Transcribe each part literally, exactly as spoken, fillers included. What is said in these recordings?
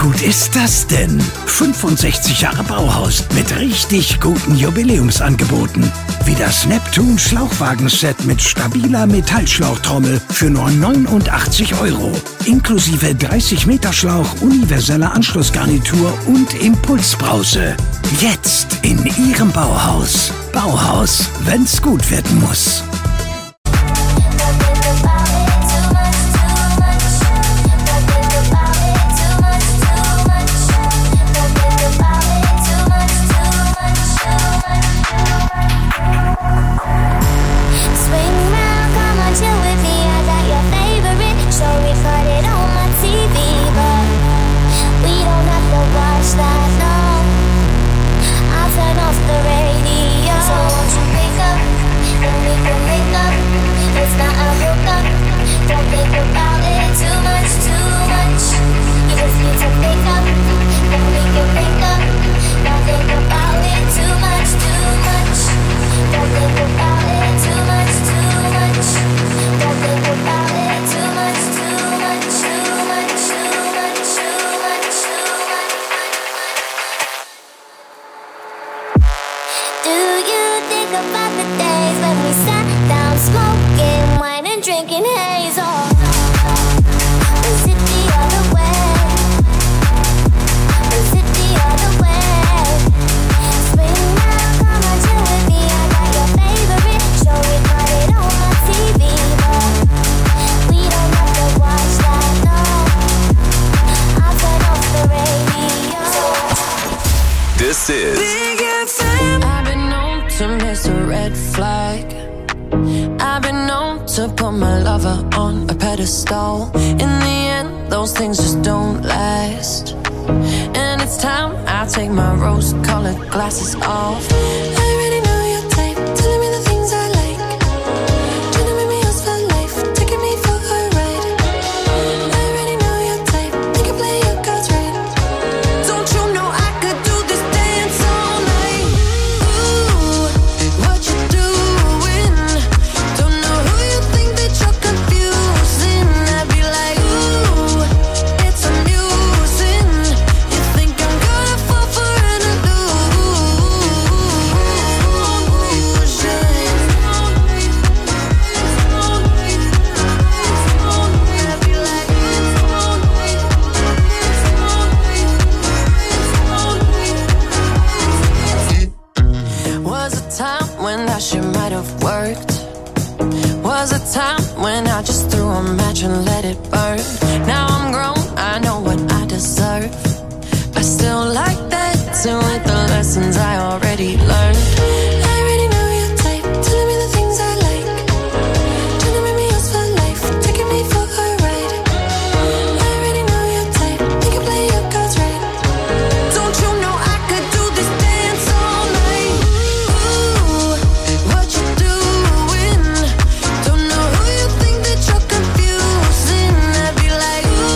gut ist das denn? fünfundsechzig Jahre Bauhaus mit richtig guten Jubiläumsangeboten. Wie das Neptun Schlauchwagenset mit stabiler Metallschlauchtrommel für nur neunundachtzig Euro. Inklusive dreißig Meter Schlauch, universeller Anschlussgarnitur und Impulsbrause. Jetzt in Ihrem Bauhaus. Bauhaus, wenn's gut werden muss. This is Big F M. I've been known to miss a red flag. I've been known to put my lover on a pedestal. In the end, those things just don't last. And it's time I take my rose-colored glasses off. I already know your type, telling me the things I like. Trying to make me yours for life, taking me for a ride. I already know your type, think I play your cards right. Don't you know I could do this dance all night? Ooh, what you doing? Don't know who you think that you're confusing. I'd be like, ooh, it's amusing. You think I'm gonna fall for an illusion? I'd be like, was a time when that shit might have worked. Was a time when I just threw a match and let it burn. Now I'm grown, I know what I deserve. I still like dancing with the lessons I already learned. I already know your type, telling me the things I like. Trying to make me yours for life, taking me for a ride. I already know your type, think I play your cards right. Don't you know I could do this dance all night? Ooh, what you doing? Don't know who you think that you're confusing. I'd be like, ooh,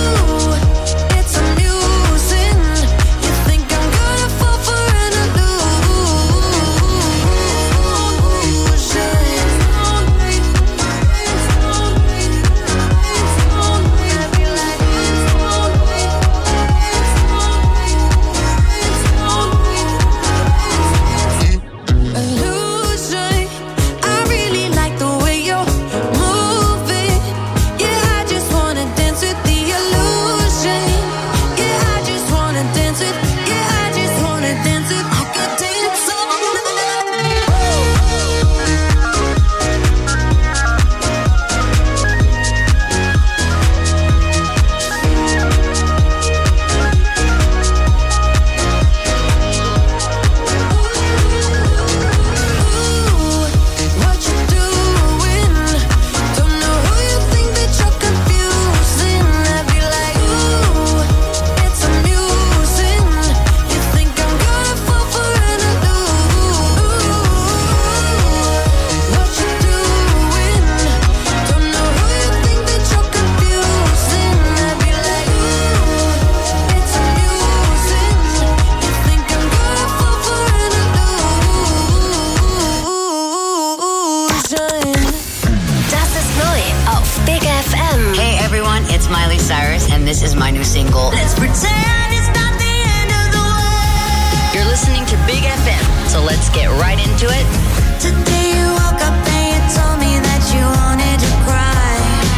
single. Let's pretend it's not the end of the world. You're listening to Big F M, so let's get right into it. Today you woke up and you told me that you wanted to cry.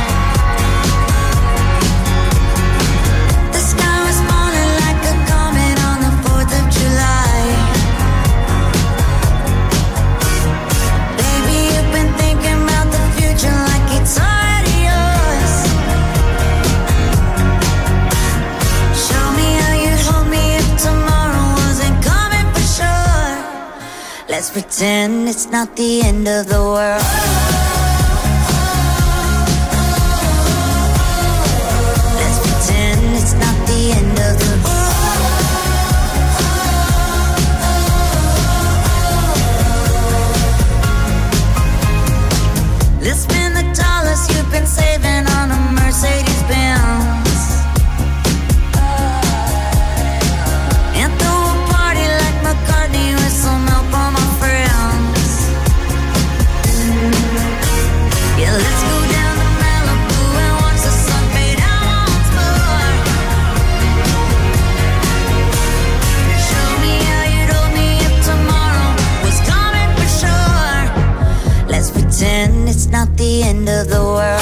The sky was falling like a comet on the fourth of July. Baby, you've been thinking about the future like it's already yours. Show me how you'd hold me if tomorrow wasn't coming for sure. Let's pretend it's not the end of the world. Let's pretend it's not the end of the world. Let's spend the dollars you've been saving on a Mercedes Benz and throw a party like McCartney with some help on my friends. Yeah, let's go down to Malibu and watch the sun fade out once more. Show me how you'd hold me if tomorrow was coming for sure. Let's pretend it's not the end of the world.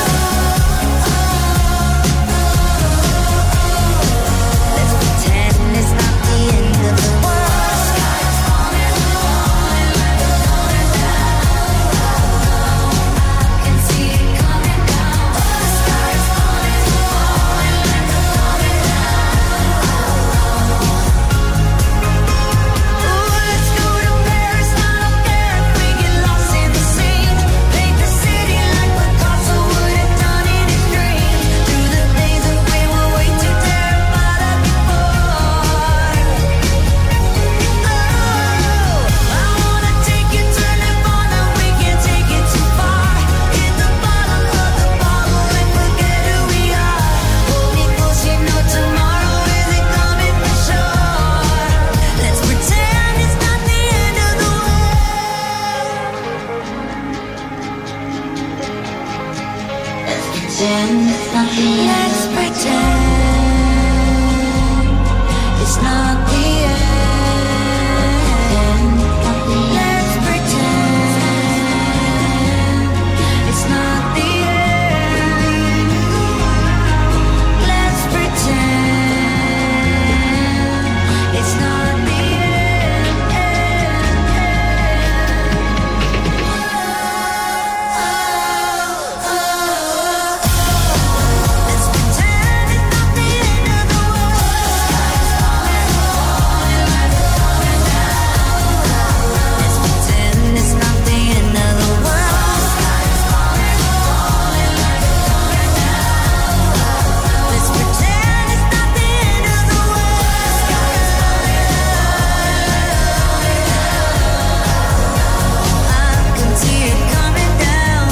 Let's pretend it's not the end of the world. Sky's falling, falling like a falling down. I can see it coming down. The sky's falling, falling like a falling down. Ooh, let's go to Paris. I don't care if we get lost in the scene. Paint the city like Picasso would have done in his dream. Through the days that we were way too terrified of before. Oh, I wanna take you, turn it on, and we can't take it too far. Hit the bottom of the bottle and forget who we are. Hold me close, you know tomorrow isn't coming for sure. Let's pretend it's not the end of the world. Let's pretend it's not the end. Let's pretend it's not the end. Let's pretend it's not the end. Let's pretend it's not the Let's pretend it's not the end of the world. Sky's falling, falling like a falling down. Let's pretend it's not the end of the world. Sky's falling, falling like a falling down. Let's pretend it's not the end of the world. Sky's falling, falling down. I can see it coming down.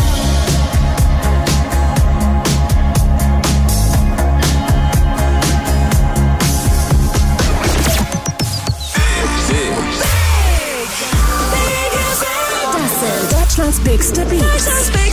Deutschlands bigste Beats.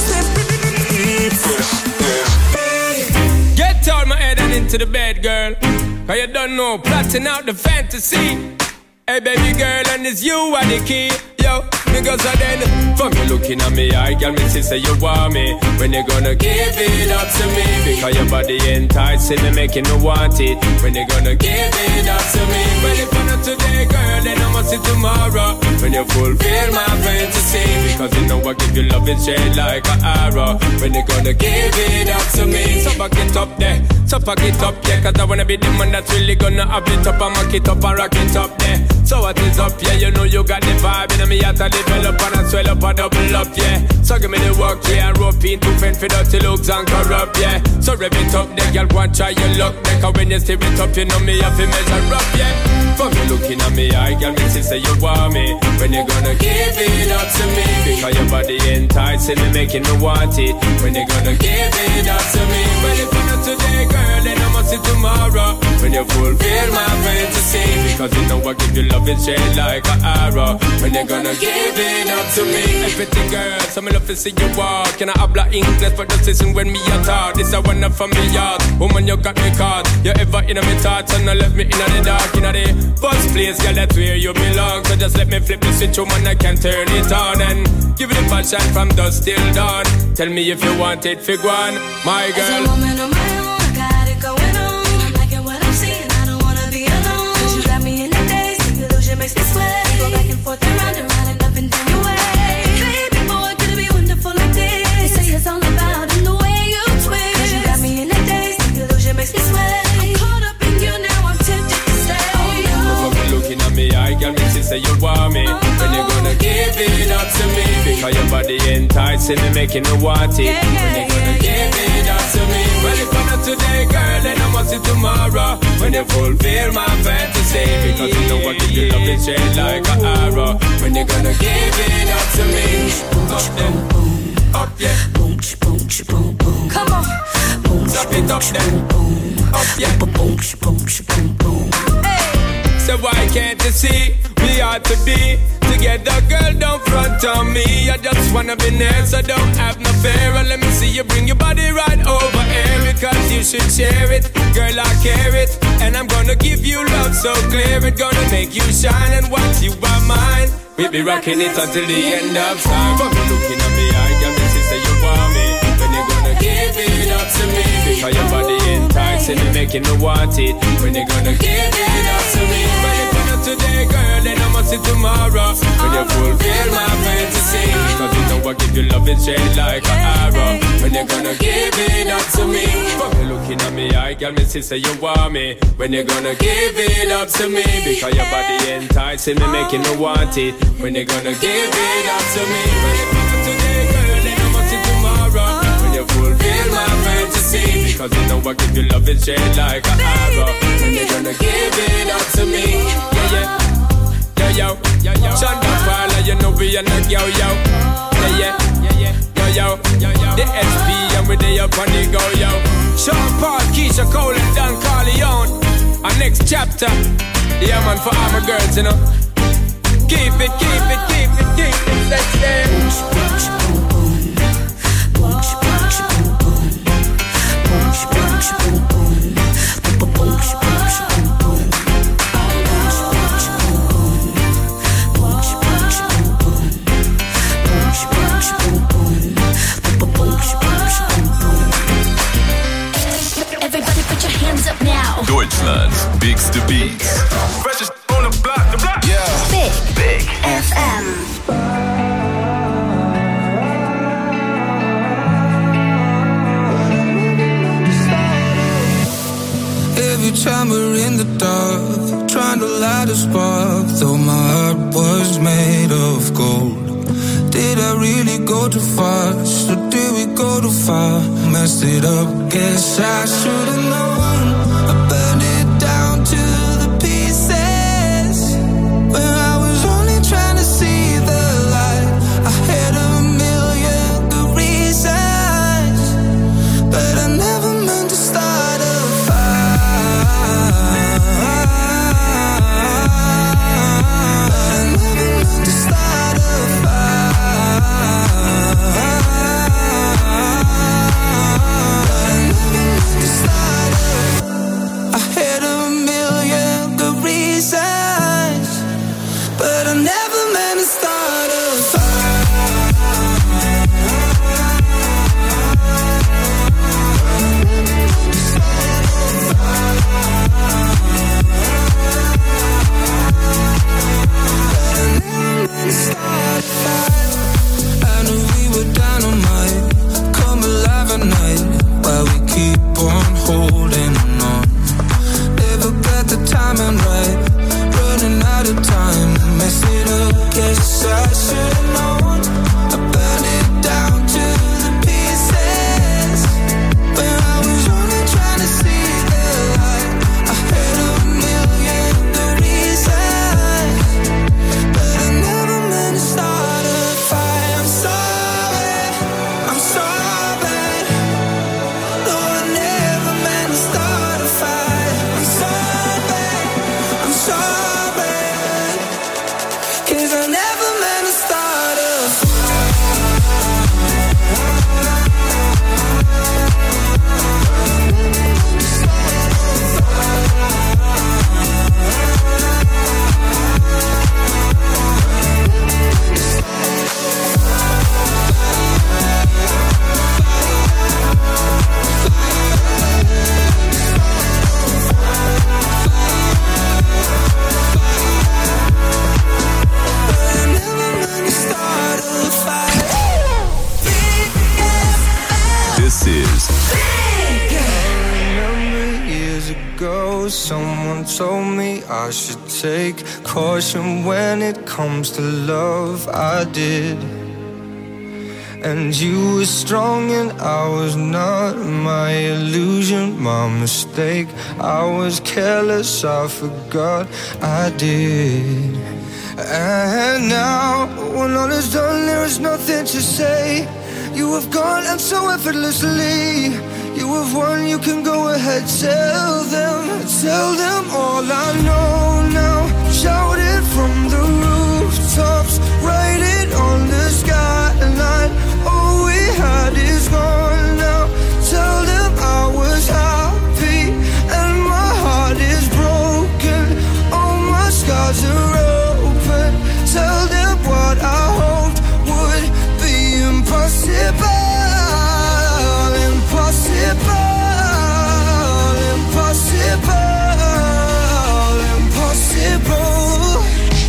Get out my head and into the bed, girl. Cause you don't know, plotting out the fantasy. Hey baby girl, and it's you are the key. Yo, because I then from you looking at me, I got me to say you want me. When you gonna give it up to me? Because your body enticing me, making me want it. When you gonna give it up to me? Well, if not today, girl, then I must see tomorrow. When you fulfill my fantasy, because you know I give you love and straight like an arrow. When you gonna give it up to me? So back it up there, so pack it up, yeah. Cause I wanna be the man that's really gonna have it up and mock it up and rock it up there. So what is up, yeah, you know you got the vibe. And me have to develop and I swell up and double up, yeah. So give me the work, yeah, and rope in to fend for dirty looks and corrupt, yeah. So rev it up, the girl want try your luck. Cause when you steer it up, you know me have to measure up, yeah. For me looking at me, I girl, me say you want me. When you gonna give it up to me? Because your body enticing me, making me want it. When you gonna give it up to me? Well, if not today, girl, then I must see tomorrow. When you fulfill my fantasy. Because you know I give you love and shade like an arrow. When you gonna give it up to me? Hey, pretty girl, so me love to see you walk. Can I habla English for the season when me a talk? This a one for me yard. Woman, you got me caught. You ever in my thoughts and I left me in the dark. In the first place, girl, that's where you belong. So just let me flip the switch, woman, I can turn it on. And give it a passion from dusk till dawn. Tell me if you want it, fig one, my girl. It's a moment on my own, I got it going on. I'm liking what I'm seeing, I don't wanna be alone. Cause you got me in the daze, the illusion makes me sweat. Go back and forth and round and round and up and down your way. Baby boy, could it be wonderful like this? They say it's all about in the way you twist. Cause you got me in the daze, the illusion makes me sweat. I'm caught up in you now, I'm tempted to stay. Oh, no. Looking at me, I got me to say you want me. When you gonna give it up to me? Because your body enticing me, making me want it. Yeah, yeah, when you gonna yeah, give yeah. it up to me? Well, if not today, girl, then I must see tomorrow. When you fulfill my fantasy. Because you know I give you love and shade like an arrow. When you gonna give it up to me? Up then, up yeah. Boom, boom, boom, boom. Come on. Boom, stop it up then. Up yeah. Boom, boom, boom, boom. So why can't you see we ought to be together, girl, don't front on me. I just wanna be near, so don't have no fear. And let me see you bring your body right over here. Because you should share it, girl, I care it. And I'm gonna give you love so clear. It's gonna make you shine, and once you are mine, we'll be rocking it until the end of time. But me looking at me, I got me sister, you want me. When you gonna give it up to me? Because your body enticing me, making me want it. When you gonna give it up to me? When you gonna today, girl, then I must see tomorrow. When you fulfill my fantasy. Because you know I give you love and shade like an arrow. When you gonna give it up to me? But you looking at me, I got me sister, you want me. When you gonna give it up to me? Because your body enticing me, making me want it. When you gonna give it up to me? When you gonna today, girl, then I must see tomorrow. When you fulfill my fantasy. Because you know I give you love and shade like an arrow. When you gonna give it up to me? Yeah, yeah. Yo, yo, yo, yo. Shonda Fowler, you know we are not yo, yo. Yeah, yeah, yeah, yeah. Yo, yo, yo, yo. The S P and we they up on the go, yo. Sean Paul, Keisha Cole and Don Corleone. Our next chapter. Yeah, man, for all my girls, you know. Keep it, keep it, keep it, keep it. Let's stay. Everybody put your hands up now. Deutschland's bigste Beats. Freshest on the block, the block. Yeah. Big, Big F M. Every time we're in the dark, trying to light a spark, though my heart was made of gold. Did I really go too fast, or did we go too far? Messed it up, guess I should've known. I burned it down to the pieces, when I was only trying to see the light. I had a million good reasons, but I never meant to start a fire. I never meant to start a fire. I never meant to start ago, someone told me I should take caution when it comes to love. I did. And you were strong and I was not. My illusion, my mistake. I was careless, I forgot I did. And now, when all is done, there is nothing to say. You have gone and so effortlessly. You have won, you can go ahead. Tell them, tell them all I know now. Shout it from the rooftops. Write it on the skyline. All we had is gone now. Tell them I was happy and my heart is broken. All my scars are open. Tell them what I hoped would be impossible. Impossible. Impossible. Impossible.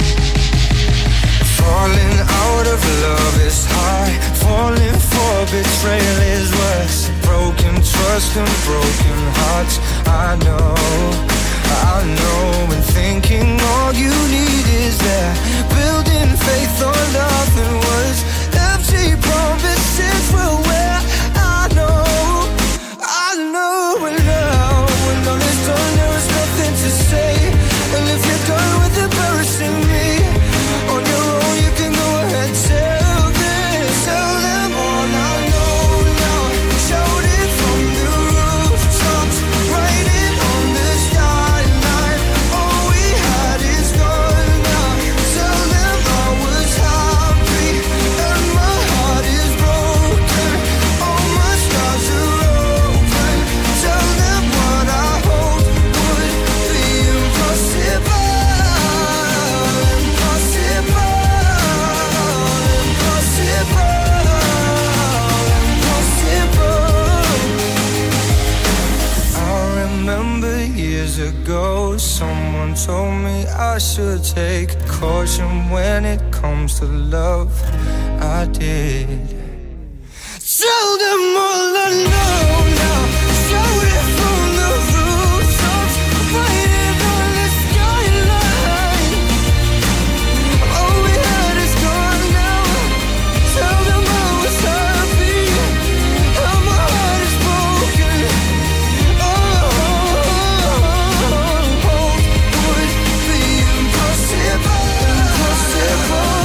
Falling out of love is hard. Falling for betrayal is worse. Broken trust and broken hearts. I know, I know. And thinking all you need is there. Building faith on nothing words. Empty promises will wear. I know, I know. And now, when all is done, there is nothing to say. And if you're done with embarrassing me on your own, you can go ahead. Tell them, tell them all I know now. Shout it from the rooftops. Write it on the skyline. All we had is gone now. Tell them I was happy and my heart is broken. All my scars are open. Tell them what I hoped would be impossible. Impossible. I remember years ago, someone told me I should take caution when it comes to love. I did. Tell them all I know now. Shout it from the rooftops. Write it on the skyline. All we had is gone now. Tell them I was happy and my heart is broken. Oh, would be impossible. Impossible.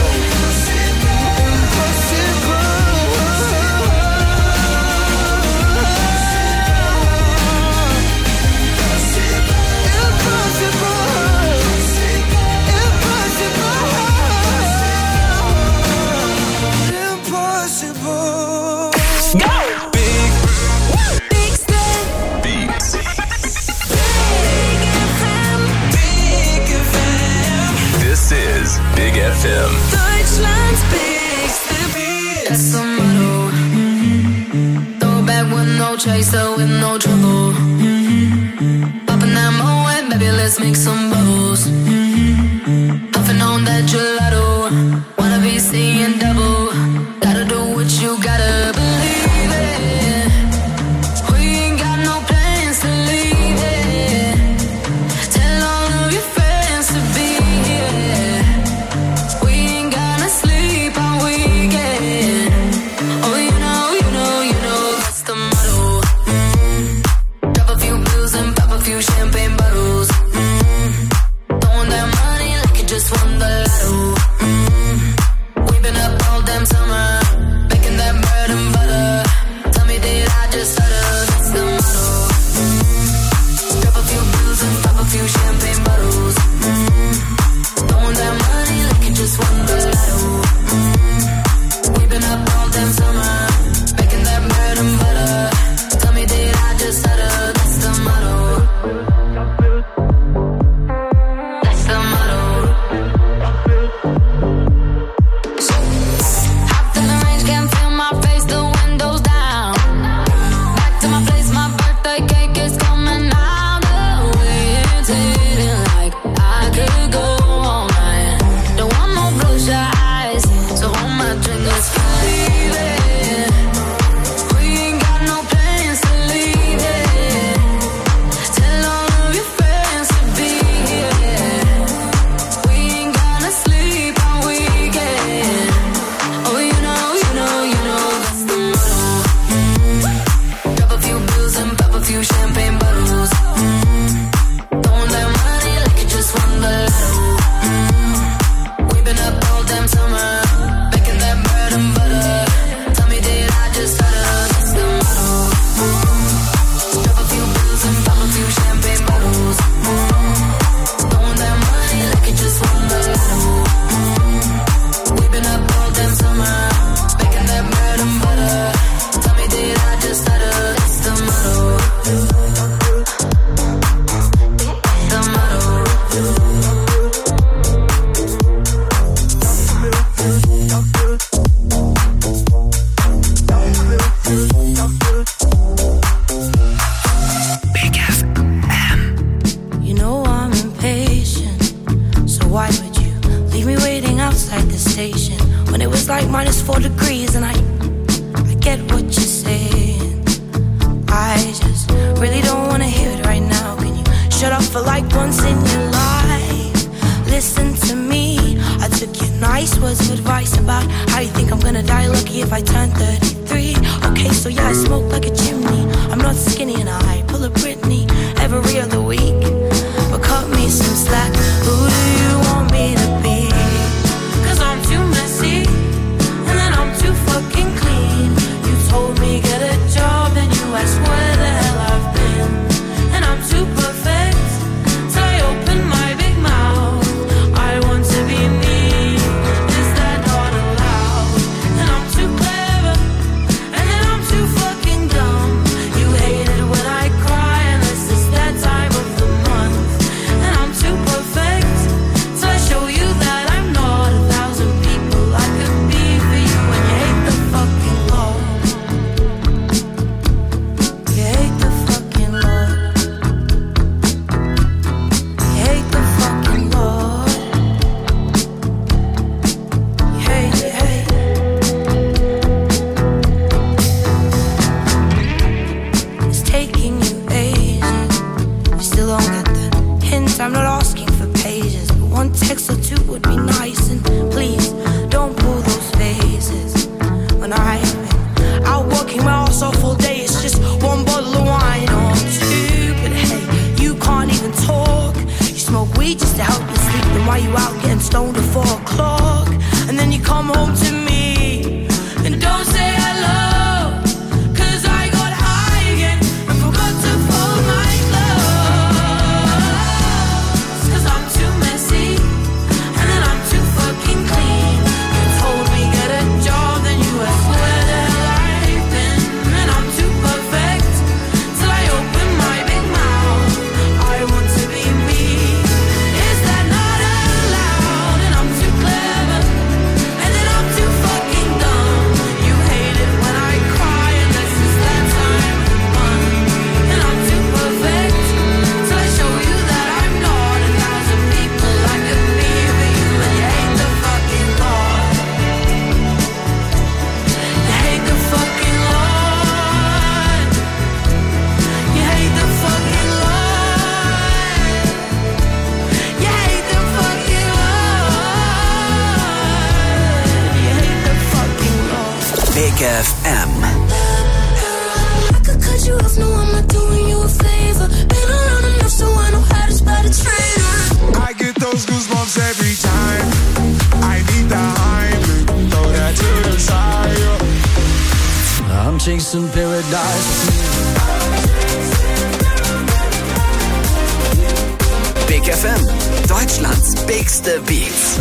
This is Big F M. Deutschland's bigste Beat. That's the motto. Throw back with no chaser, with no trouble. Popping that Moet, baby, let's make some bubbles. Puffing on that gelato. Wanna be seeing double. Gotta do what you gotta believe it. We ain't got no plans to leave it. Tell all of your friends to be here. We ain't gonna sleep all weekend. Oh, you know, you know, you know, that's the motto. Mm-hmm. Drop a few bills and pop a few champagne bottles. Mm-hmm. Throwing that money like you just won the lotto. Mm-hmm. We've been up all damn summer, making that bread and butter. Tell me, did I just stutter? That's the motto. Mm-hmm. Drop a few bills and pop a few champagne bottles. Mm-hmm. Throwing that money like you just won the lotto. Mm-hmm. We've been up all damn summer, making that bread and butter. Tell me, did I just stutter? That's the motto. That's the motto. Hopped in a like minus four degrees, and I, I get what you're saying. I just really don't wanna hear it right now. Can you shut up for like once in your life? Listen to me. I took your nice words of advice about how you think I'm gonna die lucky if I turn thirty-three. Okay, so yeah, I smoke like a chimney. I'm not skinny and I pull a Britney every other week. But cut me some slack. Who do you want me to be? Cause I'm too messy, and then I'm too fucking clean. You told me get a job, and you asked where the hell I've been. And I'm too perfect, so I open my big mouth. I want to be me, is that not allowed? And I'm too clever, and then I'm too fucking dumb. You hate it when I cry, unless it's that time of the month. And I'm too perfect, so I show you that I'm not a thousand people I could be for you. And you hate the fucking Lord. You hate the fucking Lord. You hate the fucking Lord. You hate, you hate. It's taking you ages. You still don't get the hint. I'm not asking for pages, but one text or two would be nice. And please don't pull those faces. When I've been out working my ass off all day, it's just one bottle of wine or two. But hey, you can't even talk. You smoke weed just to help you sleep. Then why you out getting stoned at four o'clock? And then you come home to me and don't say hello. Cause I got high again and forgot to fold my clothes. Cause I'm too messy, and then I'm too fucking clean. You told me get a job, then you asked where the hell I've been. And I'm too perfect, till I open my big mouth. I want to be me, is that not allowed? And I'm too clever, and then I'm too fucking dumb. You hate it when I cry, unless it's that time of the month. And I'm too perfect, till I show you that I'm not a thousand people I could be for you. And you hate the fucking Lord. You hate the fucking Lord. You hate the fucking Lord. You hate the fucking Lord. You hate the fucking Lord. Big F M. I could cut you off, no, I'm not doing you a favor. Been around enough so I know how to spot a traitor. I get those goosebumps every time. I need the Heimlich, throw that to the side. I'm chasing paradise. Big F M. Deutschlands bigste Beats.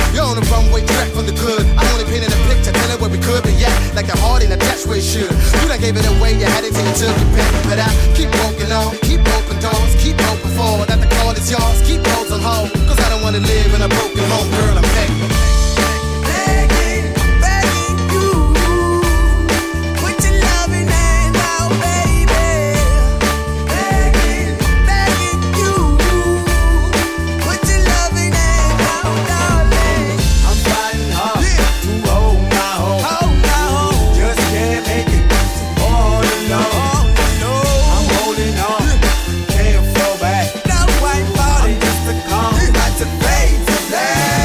You're on the runway track from the good. I'm only painting a picture, telling where we could be at. Like the heart in a that's where it should. You done gave it away, you had it till you took it back. But I keep walking on, keep open doors, keep open forward. That the call is yours, keep those on hold. Cause I don't wanna live in a broken home, girl, I'm begging. Begging, begging you. Put your loving hand out, baby. Begging, begging you. Put your loving hand out, darling. I'm fighting hard to hold my home. Hold my home. Just can't make it all alone. I'm holding on, can't fall back. No white body, just a calm. Got to fade to that.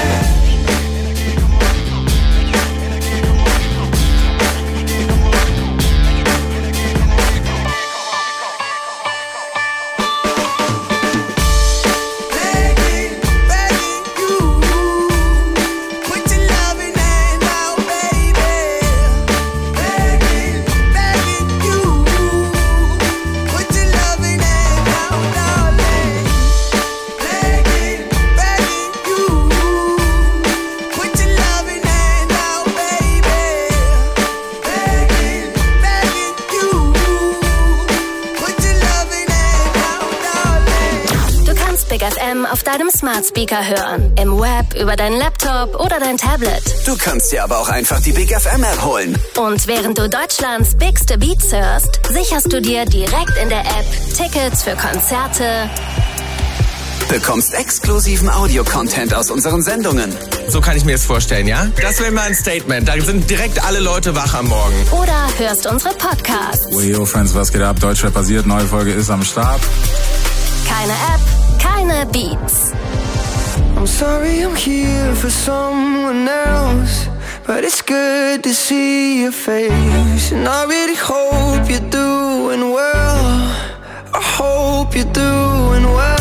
Begging, begging you. Put your loving hand out, baby. Begging, begging you. Put your loving hand out, darling. Begging, begging you. Put your loving hand out, baby. Begging, begging you. Put your loving hand out, darling. Du kannst Big F M auf deinem Smart Speaker hören, im Web, über deinen Laptop oder dein Tablet. Du kannst dir aber auch einfach die Big F M App holen. Und während du Deutschlands bigste Beats hörst, sicherst du dir direkt in der App Tickets für Konzerte, Bekommst exklusiven Audio-Content aus unseren Sendungen. So kann ich mir das vorstellen, ja? Das wäre mal ein Statement. Da sind direkt alle Leute wach am Morgen. oder hörst unsere Podcasts. Hey, yo, Friends, was geht ab? Deutschrap basiert, neue Folge ist am Start. Keine App, keine Beats. I'm sorry I'm here for someone else, but it's good to see your face. And I really hope you're doing well. I hope you're doing well.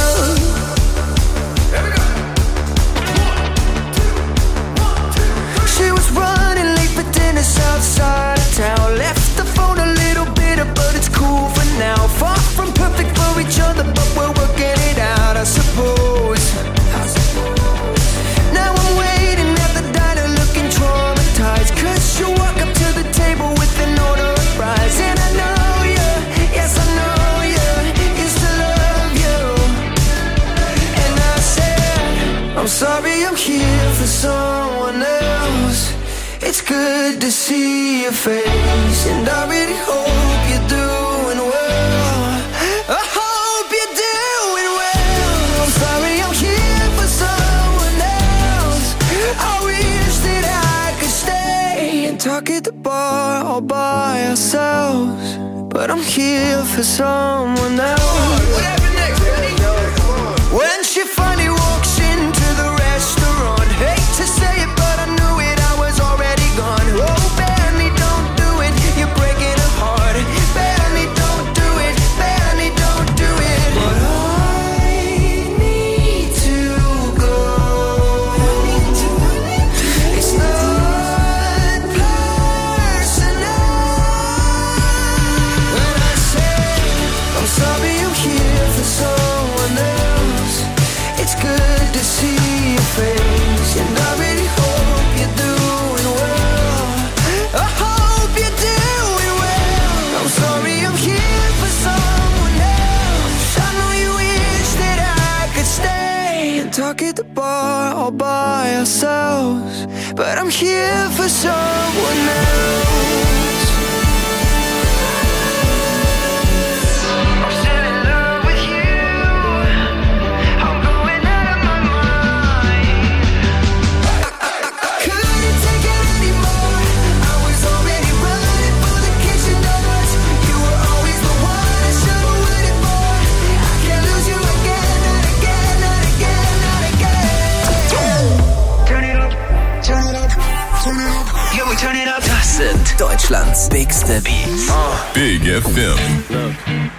She was running late for dinner outside of town. Left the phone a little bitter, but it's cool for now. Far from perfect for each other, but we're working it out, I suppose. Now I'm waiting at the diner looking traumatized, 'cause you walk up to the table with an order of fries. And I know you, yes I know you, used to love you. And I said, I'm sorry I'm here for someone else. It's good to see your face, and I really hope you're doing well. I hope you're doing well. I'm sorry I'm here for someone else. I wish that I could stay and talk at the bar all by ourselves, but I'm here for someone else. Whatever next, ready? When she finally walks into the restaurant, hate to say it, but I knew it, I was already gone. Oh, Benny, don't do it, you're breaking her heart. Benny, don't do it, Benny, don't do it. But I need to go. It's not personal. When I say I'm sorry I'm here for someone else, it's good to see your face, and I really hope you're doing well. I hope you're doing well. I'm sorry I'm here for someone else. I know you wish that I could stay and talk at the bar all by ourselves, but I'm here for someone else. I'm still in love with you. I'm going out of my mind. I couldn't take it anymore. I was already running for the kitchen doors. You were always the one I should have waited for. I can't lose you again, not again, not again, not again. Turn it up, turn it up, turn it up. Yeah, we turn it up. Das sind Deutschlands bigste Beats. Big F M. Look,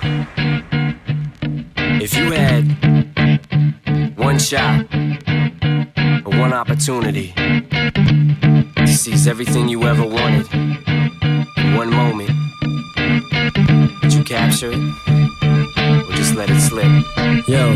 if you had one shot or one opportunity to seize everything you ever wanted in one moment, would you capture it? Would just let it slip. Yo.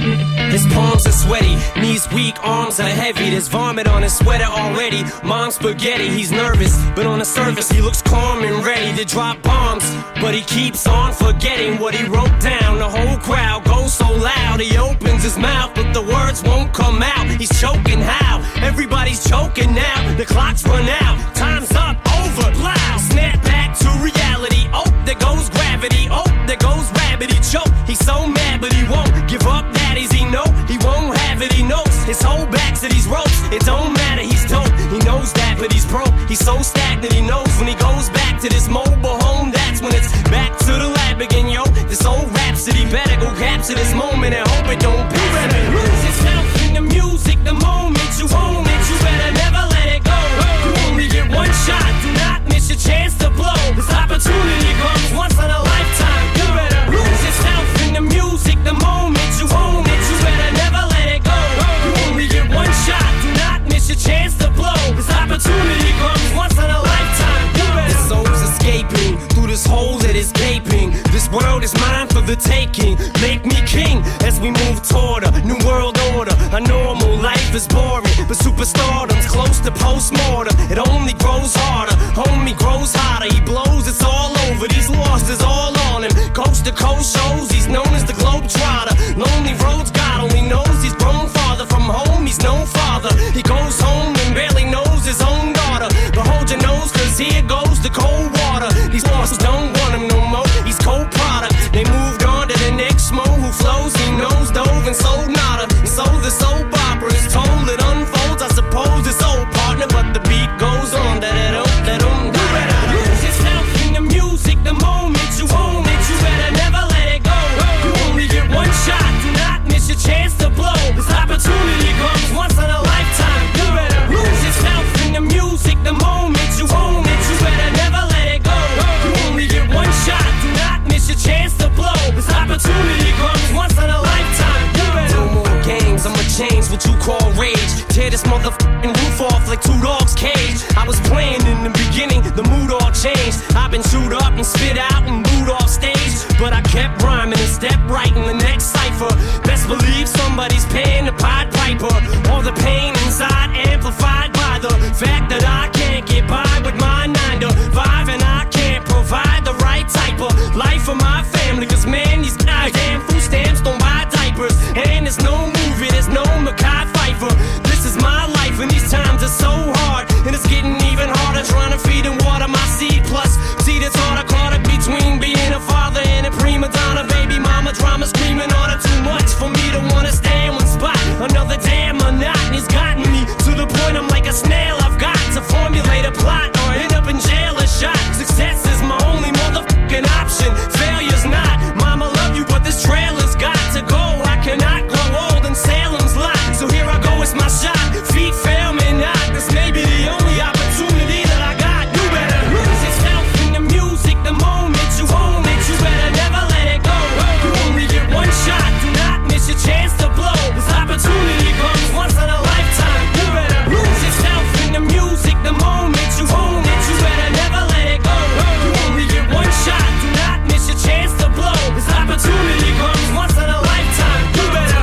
His palms are sweaty, knees weak, arms are heavy. There's vomit on his sweater already. Mom's spaghetti, he's nervous, but on the surface he looks calm and ready to drop bombs. But he keeps on forgetting what he wrote down. The whole crowd goes so loud, he opens his mouth, but the words won't come out. He's choking how? Everybody's choking now. The clock's run out, time's up, over, loud. Snap back to reality. Oh, there goes gravity. Oh, there goes rabbit. He choke. He's so mad, but he won't give up. Daddies, he know he won't have it. He knows his whole back to these ropes. It don't matter. He's dope. He knows that, but he's broke. He's so stagnant. He knows when he goes back to this mobile home, that's when it's back to the lab again. Yo, this old rhapsody better go capture this moment and hope it don't be. Better lose yourself in the music. The moment you own it, you better never let it go. You only get one shot. Do not miss your chance to blow. This opportunity comes once in a lifetime. You better lose yourself in the music. The moment you own it, you better never let it go. You only get one shot. Do not miss your chance to blow. This opportunity comes once in a lifetime. You better. His soul's escaping through this hole that is gaping. This world is mine for the taking. Make me king as we move toward a new world order. A normal life is boring, but superstardom's close to postmortem. It only grows harder, homie grows hotter. He blows, it's all over. These losses all on him. Coast to coast shows, he's known as the Globetrotter. Lonely roads, God only knows he's grown farther from home. He's no father. He goes home and barely knows his own daughter. But hold your nose, cause here goes the cold water. These losses don't want him no more. He's cold product. They moved on to the next mo who flows. He knows dove and sold nada. And so the soap opera is told. It unfolds, I suppose it's old partner, but the beat goes on. That it don't, that don't. You better lose yourself in the music. The moment you own it, you better never let it go. You only get one shot. Do not miss your chance to blow. This opportunity comes once in a lifetime. You better lose yourself in the music. The moment you own it, you better never let it go. You only get one shot. Do not miss your chance to blow. This opportunity comes once in a lifetime. You better. No more games. I'ma change what you call rage. Tear this motherfucking roof off like two dogs' cage. I was playing in the beginning, the mood all changed. I've been chewed up and spit out and booed off stage, but I kept rhyming and stepped right in the next cipher. Best believe somebody's paying the Pied Piper. All the pain inside amplified by the fact that I can't get by with my nine to five, and I can't provide the right type of life for my family. Cause man, these goddamn food stamps don't buy diapers, and there's no movie, there's no Mackay Pfeiffer. This is my life and these times are so hard, and it's getting even harder trying to feed and water my seed. Plus, see that's hard, I caught it between being a father and a prima donna. Baby mama drama screaming on her too much for me to wanna stay in one spot. Another damn monotony's gotten me to the point I'm like a snail. I've got to formulate a plot or end up in jail or shot. Success is my only motherfucking option. Failure's not. Mama love you, but this trailer's got to go. I cannot grow old in Salem's lot. So here I go, it's my shot. Feet fail me not. This may be the only opportunity that I got. You better lose yourself in the music. The moment you own it, you better never let it go. You only get one shot. Do not miss your chance to blow. This opportunity comes once in a lifetime. You better lose yourself in the music. The moment you own it, you better never let it go. You only get one shot. Do not miss your chance to blow. This opportunity comes once in a lifetime. You better.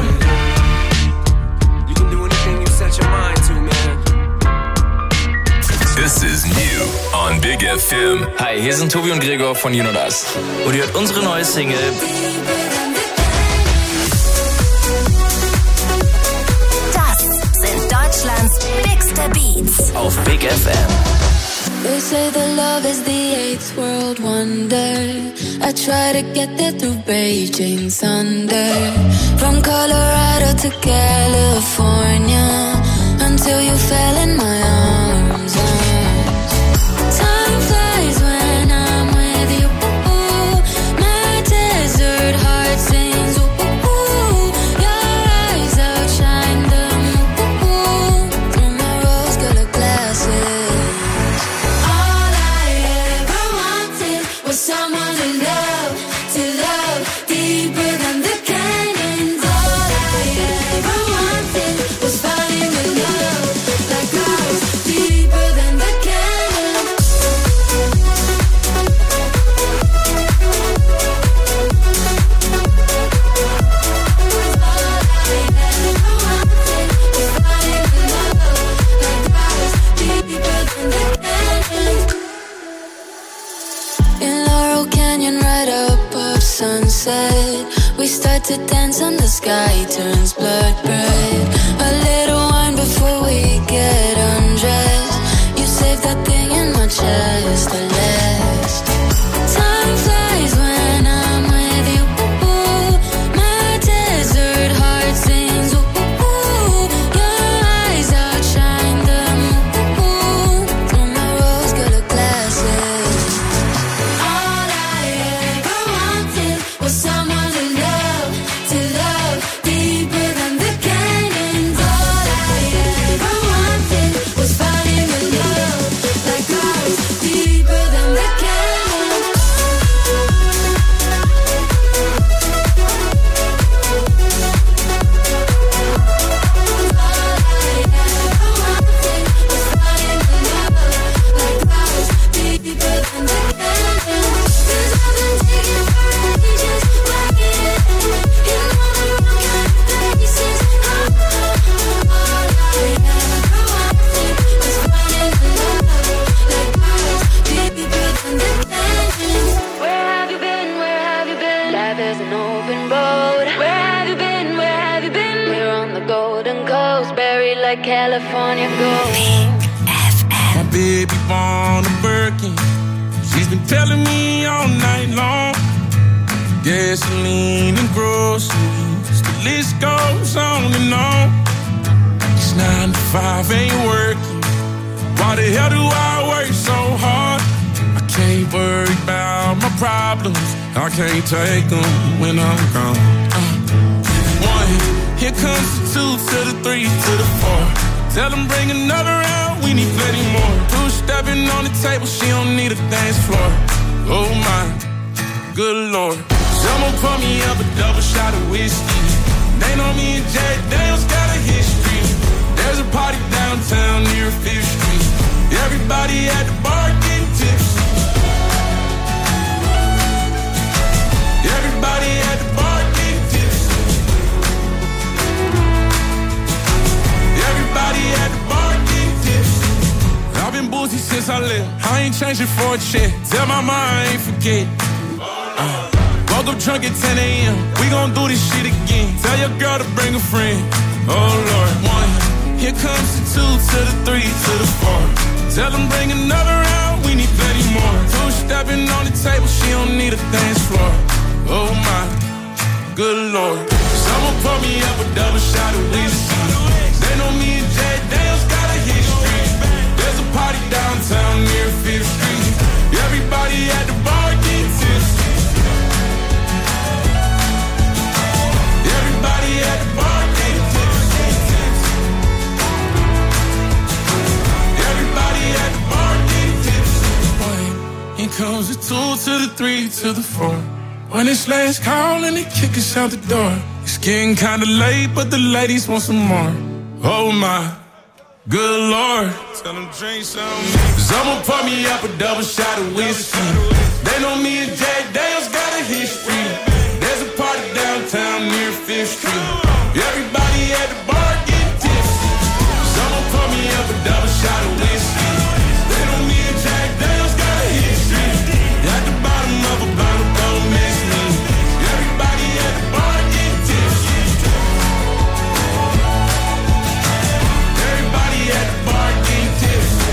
You can do anything you set your mind to, man. This is new on Big F M. Hi, hier sind Tobi und Gregor von Yin und Das. Und ihr hört unsere neue Single. Das sind Deutschlands bigste Beats Auf Big F M. They say that love is the eighth world wonder. I try to get there through Beijing Sunday. From Colorado to California, until you fell in my arms. Time flies when I'm with you. My desert heart sings. Your eyes outshine the moon through my rose-colored glasses. All I ever wanted was someone to love, to love deeper than the canyons. All I ever wanted was falling in love like I was we start to dance and the sky turns blood red. A little wine before we get undressed. You save that thing in my chest, the last. Time flies when I'm with you. My desert heart sings. Your eyes outshine the moon through my rose-colored glasses. All I ever wanted was someone to love, to love deeper than the canyons. All I ever wanted was finding a love like ours, deeper than the canyons. Where have you been? Where have you been? Life is an open road. Where have you been? Where have you been? We're on the Golden Coast, buried like California gold. My baby born a Birkin. She's been telling me all night long. Gasoline and groceries, the list goes on and on. It's nine to five, ain't working. Why the hell do I work so hard? I can't worry about my problems. I can't take them when I'm gone. Uh, one, here comes the two to the three to the four. Tell them bring another round, we need plenty more. Two stepping on the table, she don't need a dance floor. Oh my, good lord. Someone pour me up a double shot of whiskey. They know me and Jack Daniels got a history. There's a party downtown near Fifth Street. Everybody at the bar getting tipsy. Everybody at the bar getting tipsy. Everybody at the bar getting tipsy. I've been boozy since I left. I ain't changing for a check. Tell my mom I ain't forget. Uh, woke up drunk at ten a.m. We gon' do this shit again. Tell your girl to bring a friend. Oh Lord, one. Here comes the two to the three to the four. Tell them bring another round, we need plenty more. Two stepping on the table, she don't need a dance floor. Oh my, good lord. Someone pour me up a double shot of whiskey. They know me and Jack Daniels got a history. There's a party downtown near Fifth Street. Everybody at the bar getting tipsy. Everybody at the bar getting tipsy. Everybody at the bar getting tipsy. One, here comes the two to the three to the four. When it's last call and they kick us out the door. It's getting kinda late, but the ladies want some more. Oh my, good lord. Tell them drink some. Someone pour me up a double shot of whiskey. They know me and Jack Daniels got a history. There's a party downtown near Fifth Street. Everybody at the bar getting tipsy. Someone pour me up a double shot of whiskey. They know me and Jack Daniels got a history. At the bottom of a bottle, don't miss me. Everybody at the bar getting tipsy. Everybody at the bar getting tipsy.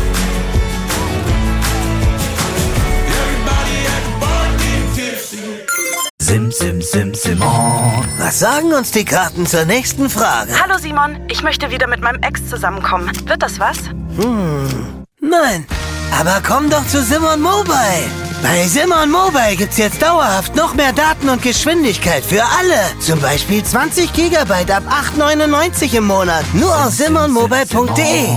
Everybody at the bar getting tipsy. Sim, sim, sim, sim. Oh, was sagen uns die Karten zur nächsten Frage? Hallo Simon, ich möchte wieder mit meinem Ex zusammenkommen. Wird das was? Hm, nein. Aber komm doch zu Simon Mobile. Bei Simon Mobile gibt's jetzt dauerhaft noch mehr Daten und Geschwindigkeit für alle. Zum Beispiel zwanzig Gigabyte ab acht neunundneunzig im Monat. Nur auf simon mobile punkt de.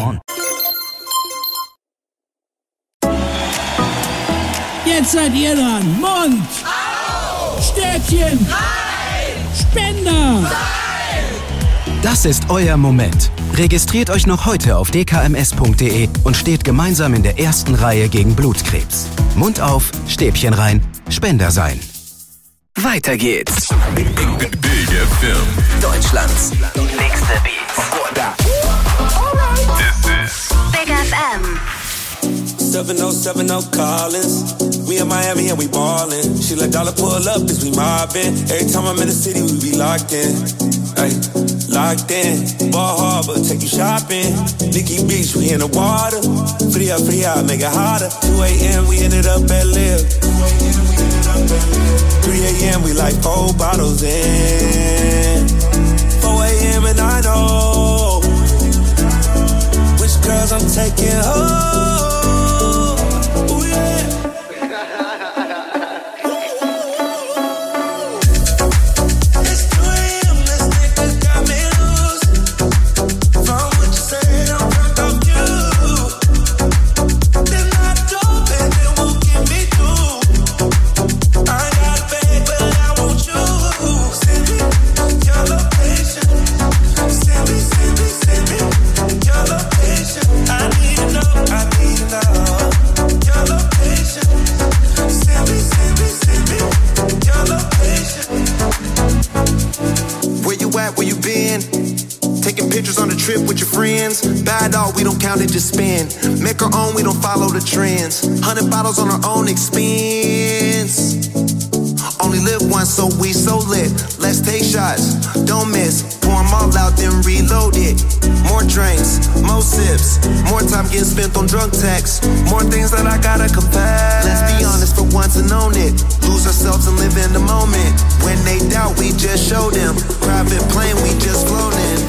Jetzt seid ihr dran. Mund. Au. Stäbchen. Nein. Spender. Nein. Das ist euer Moment. Registriert euch noch heute auf d k m s punkt de und steht gemeinsam in der ersten Reihe gegen Blutkrebs. Mund auf, Stäbchen rein, Spender sein. Weiter geht's. Big F M. Deutschlands nächste Beats. This is Big F M. seven oh seven oh Collins. We in Miami and we ballin'. She let dollar pull up as we mobbin'. Every time I'm in the city, we be locked in. Ay, locked in. Ball Harbor, take you shopping. Nikki Beach, we in the water. Free up, free out, make it hotter. two a.m. we ended up at Live. three a.m. we like four bottles in. four a.m. and I know which girls I'm taking home. Ooh, yeah. Bad dog, we don't count it, just spend. Make our own, we don't follow the trends. Hundred bottles on our own expense. Only live once, so we so lit. Let's take shots, don't miss. Pour them all out, then reload it. More drinks, more sips. More time getting spent on drug texts. More things that I gotta confess. Let's be honest for once and own it. Lose ourselves and live in the moment. When they doubt, we just show them. Private plane, we just flown in.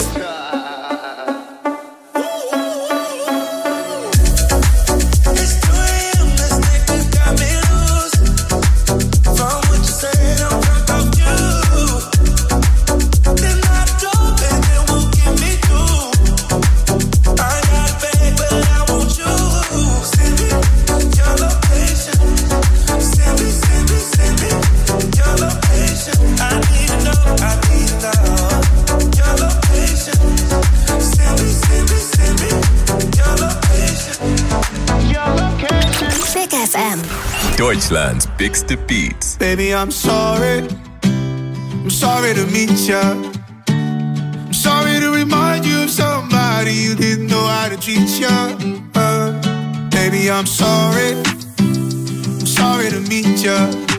Deutschland's bigste Beats. Baby, I'm sorry. I'm sorry to meet ya. I'm sorry to remind you of somebody you didn't know how to treat ya. Uh, baby, I'm sorry. I'm sorry to meet ya.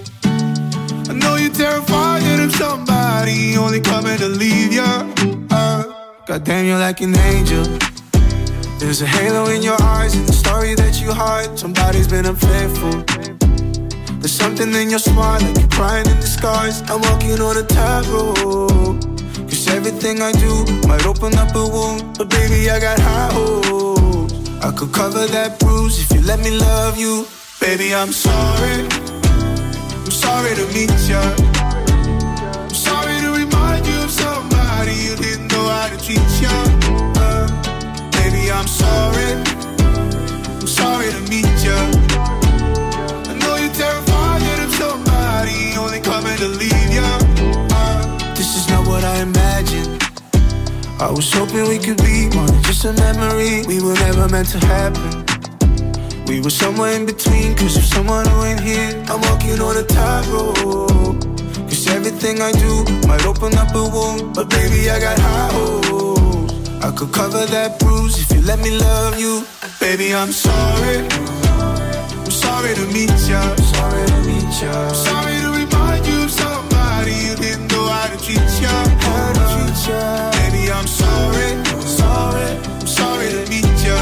I know you're terrified that I'm somebody only coming to leave ya. Uh, Goddamn, you're like an angel. There's a halo in your eyes and the story that you hide. Somebody's been unfaithful. There's something in your smile, like you're crying in disguise. I'm walking on a tightrope. Cause everything I do might open up a wound. But baby, I got high hopes. I could cover that bruise if you let me love you. Baby, I'm sorry. I'm sorry to meet ya. I'm sorry to remind you of somebody you didn't know how to treat ya. uh, Baby, I'm sorry. I'm sorry to meet ya. I know you're terrified that I'm somebody only coming to leave ya. uh, This is not what I imagined. I was hoping we could be more than just a memory. We were never meant to happen. We were somewhere in between, cause of someone who ain't here. I'm walking on a tightrope. Cause everything I do might open up a wound. But baby, I got high hopes. I could cover that bruise if you let me love you. Baby, I'm sorry. I'm sorry to meet ya. Sorry to meet ya. I'm sorry to remind you of somebody you didn't know how to treat ya. How to treat ya. Baby, I'm sorry. Sorry. I'm sorry to meet ya.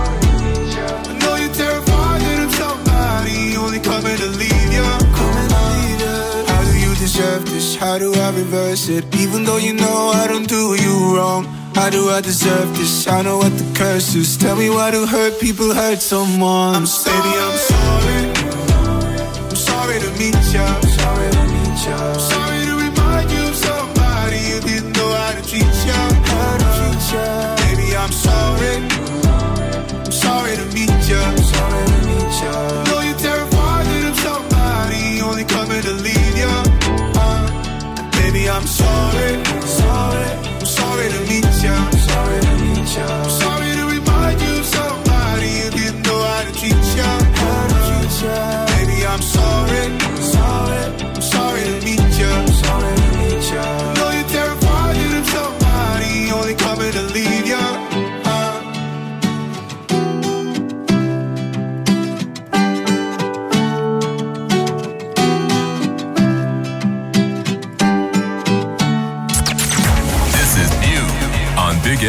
I know you're terrified that I'm somebody only coming to leave ya. Coming to leave ya. How do you deserve this? How do I reverse it? Even though you know I don't do you wrong. How do I deserve this? I know what the curse is. Tell me why do hurt people hurt someone? I'm sorry. Baby, I'm sorry. I'm sorry to meet ya. Sorry to meet ya. I'm sorry to remind you of somebody you didn't know how to treat ya. How to treat ya. Baby, I'm sorry. I'm sorry to meet ya. Sorry to meet ya. I know you're terrified that I'm somebody only coming to leave ya. uh, Baby, I'm sorry. Sorry. I'm sorry to meet ya. Sorry to meet ya. I'm sorry to remind you of somebody you didn't know how to treat ya. How to treat ya. Baby, I'm sorry. Sorry. I'm sorry to meet ya. Sorry to meet ya. I know you're terrified that I'm somebody only coming to leave ya. uh,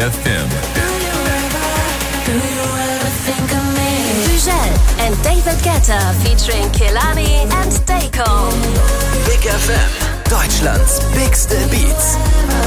F M. Bugel and David Guetta featuring Kehlani and Dayco. Big F M, Deutschlands bigste Beats.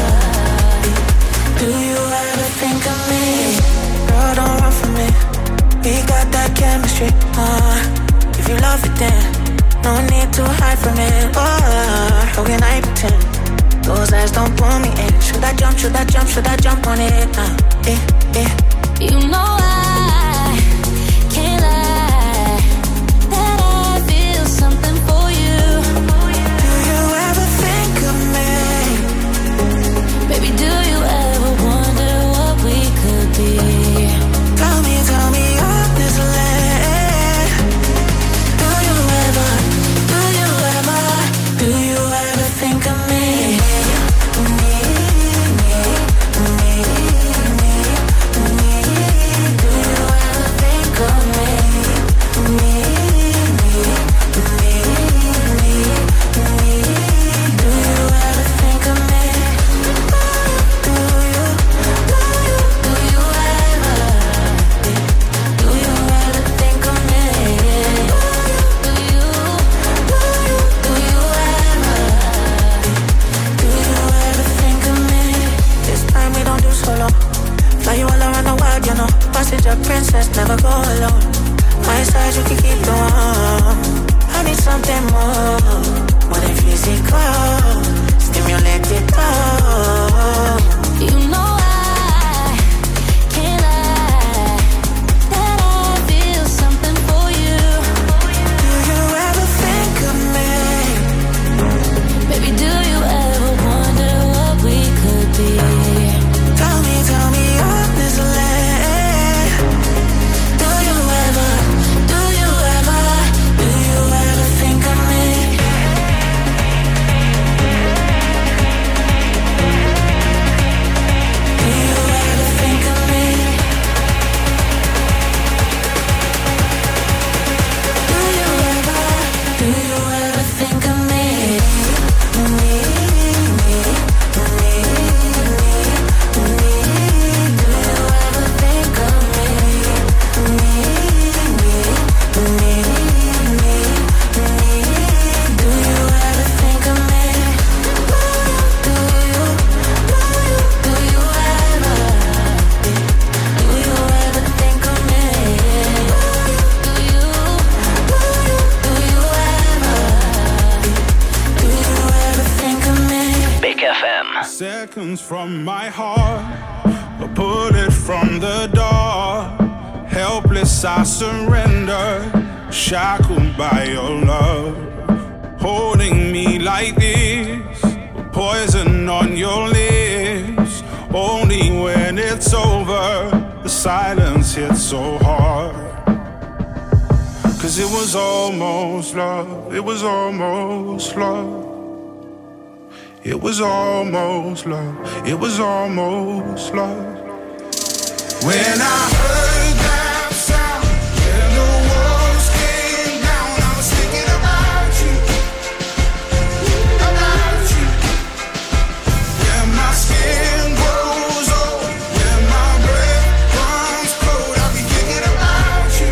Do you ever think of me? Girl, don't run from me. We got that chemistry. Uh, if you love it, then no need to hide from it. Oh, how can I pretend? Those eyes don't pull me in. Should I jump? Should I jump? Should I jump on it? Uh, eh, eh. You know I can't lie that I feel something for you. Do you ever think of me? Baby, do you ever wonder what we could be? Tell me, tell me honestly. Do you ever, do you ever, do you ever think of me? Princess, never go alone. My side, you can keep the warm. I need something more, more than physical. Stimulate it all. You know I can't lie that I feel something for you. Do you ever think of me? Baby, do you ever wonder what we could be? Tell me, tell me honestly. Seconds from my heart, a bullet from the dark. Helpless I surrender, shackled by your love. Holding me like this, poison on your lips. Only when it's over, the silence hits so hard. Cause it was almost love, it was almost love. It was almost love, it was almost love. When I heard that sound, when the walls came down, I was thinking about you, about you. When my skin grows old, when my breath runs cold, I'll be thinking about you,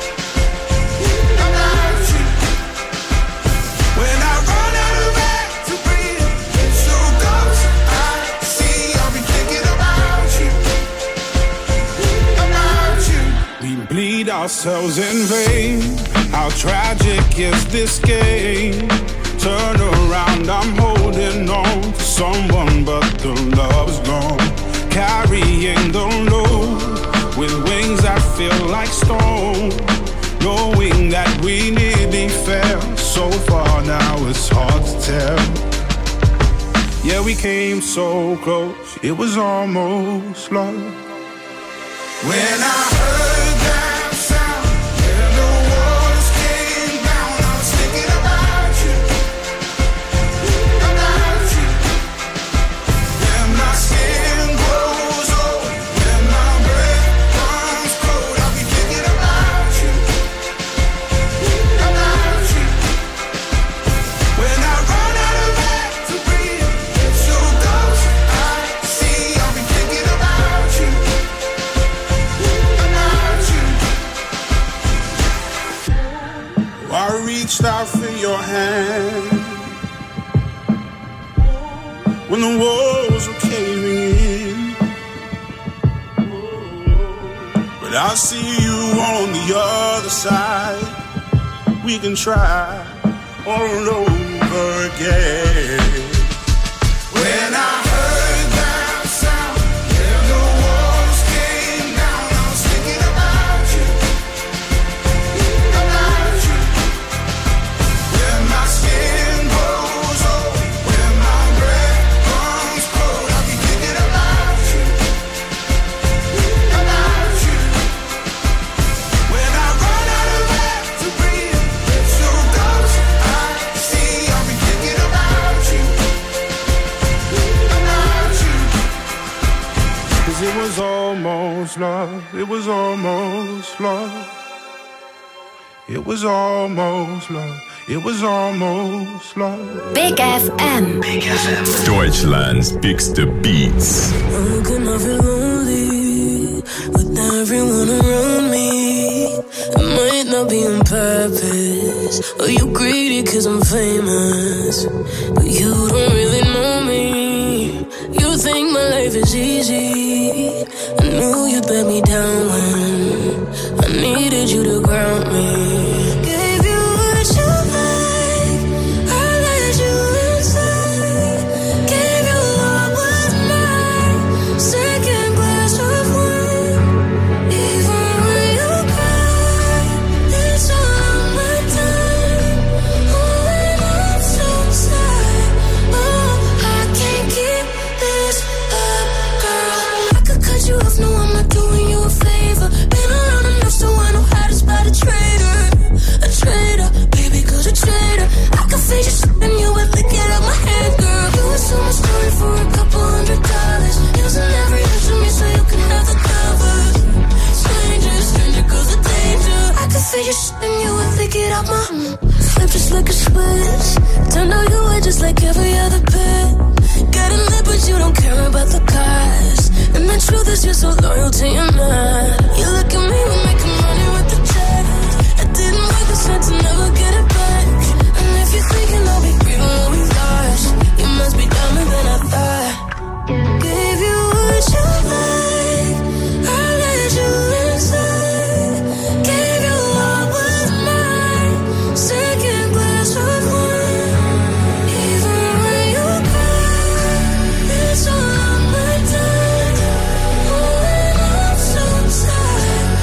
about you. When I run out of air to breathe, so close I see, I'll be thinking about you, about you. We bleed ourselves in vain. How tragic is this game? Turn around, I'm holding on to someone, but the love's gone. Carrying the load with wings that feel like stone. Knowing that we nearly fell so far, now it's hard to tell. Yeah, we came so close, it was almost love. When I heard that sound, when the walls came down, I was thinking about you, about you. When my skin grows old, when my breath runs cold, I'll be thinking about you, about you. When I run out of air to breathe, so close I see, I'll be thinking about you. but I'll see you on the other side. We can try all over again. When I heard that sound, yeah, the walls came down. I was thinking about you, about you. When my skin grows old, when my breath comes cold, I'll be thinking about you, about you. When I run out of air to breathe, it's your ghost I see. I'll be thinking about you, about you. 'Cause it was almost love, it was almost love. It was almost love, it was almost love. Big F M. Big F M. Deutschlands bigste Beats. I'm gonna feel lonely with everyone around me. It might not be on purpose, or you greedy cause I'm famous, but you don't really know me. You think my life is easy. I knew you'd let me down when I needed you to ground me. Gave you what you like, I let you inside. Gave you what was mine, second glass of wine. Even when you cry, it's all my time. Oh, and I'm so sad. Oh, I can't keep this up, girl. I could cut you off, no, I'm not doing you a favor. Been around enough so I know how to spot a traitor. A traitor, baby, cause a traitor. I can fade you and you would lick it up my hand, girl. You would sell my story for a couple hundred dollars. Using every inch of me so you can have the cover. Stranger, stranger, cause the danger. I can fade you and you would lick it up my flip just like a switch. Turned out you were just like every other bit. Got a lip but you don't care about the cost. And the truth is you're so loyal to your man. You look at me, we're making money with the check. It didn't make sense to never get it back. And if you're thinking I'll be grieving what we lost, you must be dumber than I thought. Gave you what you like, I let you inside. Gave you what was mine, second glass of wine. Even when you cry, it's all my time. Oh, and I'm so sad.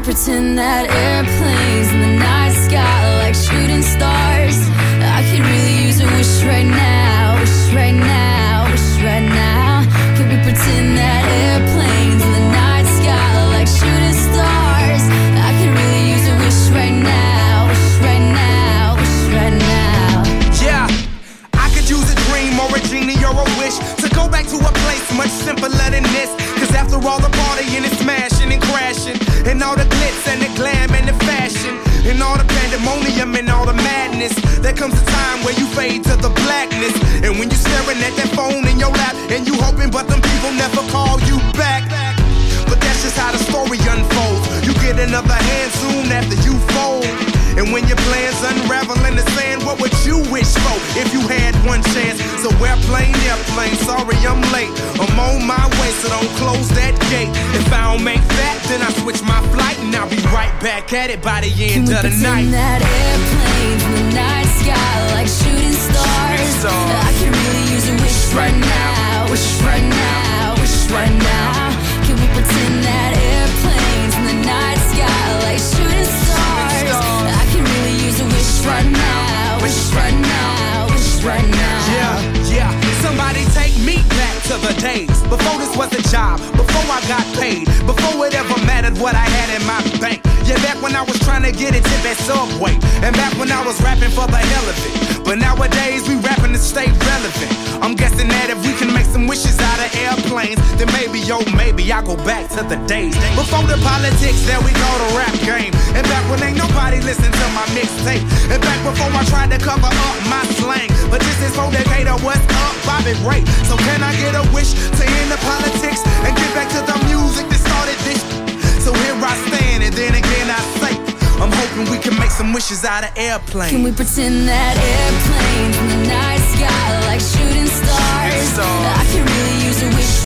pretend that airplanes in the night sky like shooting stars? I could really use a wish right now, wish right now, wish right now. Could we pretend that airplanes in the night sky like shooting stars? I could really use a wish right now, wish right now, wish right now. Yeah, I could use a dream or a genie or a wish to go back to a place much simpler than this. Cause after all the partying and smashing and crashing, and all the glitz and the glam and the fashion, and all the pandemonium and all the madness, there comes a time where you fade to the blackness. And when you staring at that phone in your lap, and you hoping but them people never call you back. But that's just how the story unfolds. You get another hand soon after you fold. And when your plans unravel in the sand, what would you wish for if you had one chance? So airplane, airplane, sorry I'm late. I'm on my way, so don't close that gate. If I don't make that, then I switch my flight, and I'll be right back at it by the end of the night. Can we pretend that airplanes in the night sky like shooting stars? I could really use a wish right now, wish right now, wish right now. Can we pretend that airplanes in the night sky like shooting stars? I can really use a wish right now, wish right now, wish right now. Yeah, yeah. Somebody take me back to the days before this was a job, before I got paid, before it ever mattered what I had in my bank. Yeah, back when I was trying to get a tip at Subway, and back when I was rapping for the hell of it. But nowadays we rapping to stay relevant. I'm guessing that if we can make some wishes out of airplanes, then maybe, yo, maybe I go back to the days before the politics that we call the rap game. And back when ain't nobody listen to my mixtape. And back before I tried to cover up my slang. But this is for Decatur, what's up, Bobby Ray? So can I get a wish to end the politics and get back to the music that started this? So here I stand, and then again I say, I'm hoping we can make some wishes out of airplanes. Can we pretend that airplanes in the night sky like shooting stars? I can really use a wish